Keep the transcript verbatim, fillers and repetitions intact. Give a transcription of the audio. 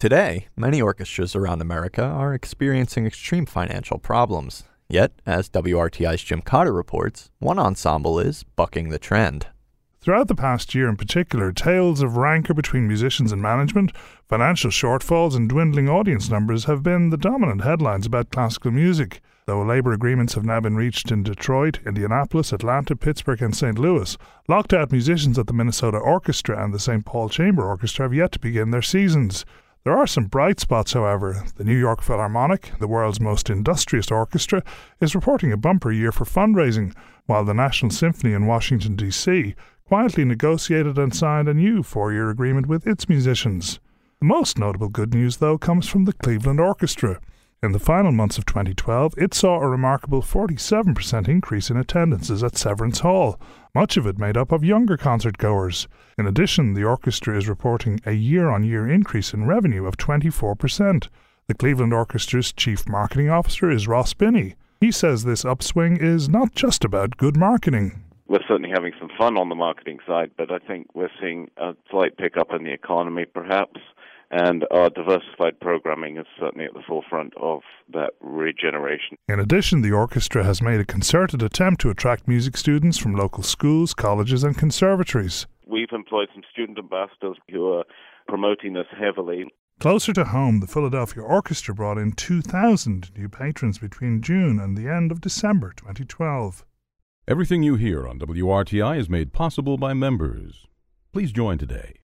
Today, many orchestras around America are experiencing extreme financial problems. Yet, as W R T I's Jim Cotter reports, one ensemble is bucking the trend. Throughout the past year in particular, tales of rancor between musicians and management, financial shortfalls and dwindling audience numbers have been the dominant headlines about classical music. Though labour agreements have now been reached in Detroit, Indianapolis, Atlanta, Pittsburgh and Saint Louis, locked-out musicians at the Minnesota Orchestra and the Saint Paul Chamber Orchestra have yet to begin their seasons. There are some bright spots, however. The New York Philharmonic, the world's most industrious orchestra, is reporting a bumper year for fundraising, while the National Symphony in Washington, D C quietly negotiated and signed a new four-year agreement with its musicians. The most notable good news, though, comes from the Cleveland Orchestra. In the final months of twenty twelve, it saw a remarkable forty-seven percent increase in attendances at Severance Hall, much of it made up of younger concert-goers. In addition, the orchestra is reporting a year-on-year increase in revenue of twenty-four percent. The Cleveland Orchestra's chief marketing officer is Ross Binney. He says this upswing is not just about good marketing. We're certainly having some fun on the marketing side, but I think we're seeing a slight pickup in the economy, perhaps. And our diversified programming is certainly at the forefront of that regeneration. In addition, the orchestra has made a concerted attempt to attract music students from local schools, colleges and conservatories. We've employed some student ambassadors who are promoting this heavily. Closer to home, the Philadelphia Orchestra brought in two thousand new patrons between June and the end of December twenty twelve. Everything you hear on W R T I is made possible by members. Please join today